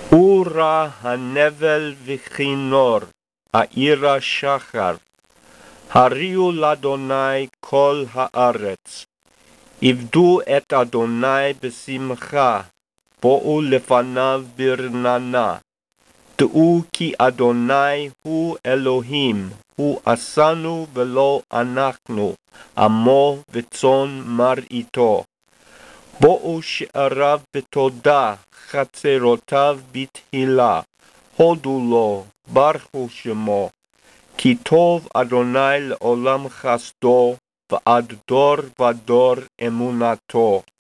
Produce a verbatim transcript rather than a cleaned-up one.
אורה הנבל וכינור, העירה שחר. הריעו לאדוני כל הארץ. עבדו את אדוני בשמחה, בואו לפניו ברננה. דעו כי אדוני הוא אלוהים, הוא עשנו ולא אנחנו, עמו וצאן מרעיתו. בואו שעריו בתודה, חצרותיו בתהילה, הודו לו, ברכו שמו, כי טוב אדוני לעולם חסדו, ועד דור ודור אמונתו.